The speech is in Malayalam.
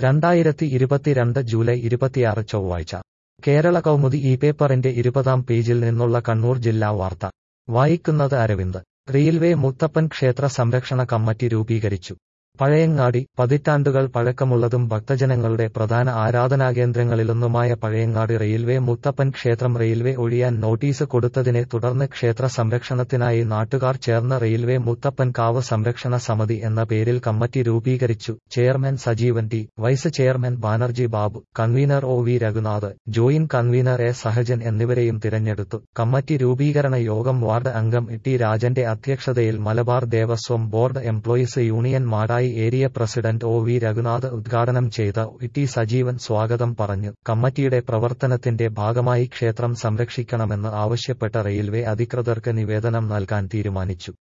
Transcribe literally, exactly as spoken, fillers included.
രണ്ടായിരത്തി ഇരുപത്തിരണ്ട് ജൂലൈ ഇരുപത്തിയാറ് ചൊവ്വാഴ്ച കേരള കൗമുദി ഈ പേപ്പറിന്റെ ഇരുപതാം പേജിൽ നിന്നുള്ള കണ്ണൂർ ജില്ലാ വാർത്ത വായിക്കുന്നത് അരവിന്ദ്. റെയിൽവേ മുത്തപ്പൻ ക്ഷേത്ര സംരക്ഷണ കമ്മിറ്റി രൂപീകരിച്ചു. പഴയങ്ങാടി. പതിറ്റാണ്ടുകൾ പഴക്കമുള്ളതും ഭക്തജനങ്ങളുടെ പ്രധാന ആരാധനാകേന്ദ്രങ്ങളിലൊന്നുമായ പഴയങ്ങാടി റെയിൽവേ മുത്തപ്പൻ ക്ഷേത്രം റെയിൽവേ ഒഴിയാൻ നോട്ടീസ് കൊടുത്തതിനെ തുടർന്ന് ക്ഷേത്ര സംരക്ഷണത്തിനായി നാട്ടുകാർ ചേർന്ന് റെയിൽവേ മുത്തപ്പൻ കാവ് സംരക്ഷണ സമിതി എന്ന പേരിൽ കമ്മിറ്റി രൂപീകരിച്ചു. Chairman Sajeevan T, vice chairman Banerjee Babu, convenor O V Raghunath, joint convenor A Sahajan എന്നിവരെയും തിരഞ്ഞെടുത്തു. കമ്മിറ്റി രൂപീകരണ യോഗം വാർഡ് അംഗം ടി രാജന്റെ അധ്യക്ഷതയിൽ Malabar Devaswom board employees union Madayi area president O V Raghunath ഉദ്ഘാടനം ചെയ്ത ടി സജീവൻ സ്വാഗതം പറഞ്ഞു. കമ്മിറ്റിയുടെ പ്രവർത്തനത്തിന്റെ ഭാഗമായി ക്ഷേത്രം സംരക്ഷിക്കണമെന്ന് ആവശ്യപ്പെട്ട റെയിൽവേ അധികൃതർക്ക് നിവേദനം നൽകാൻ തീരുമാനിച്ചു.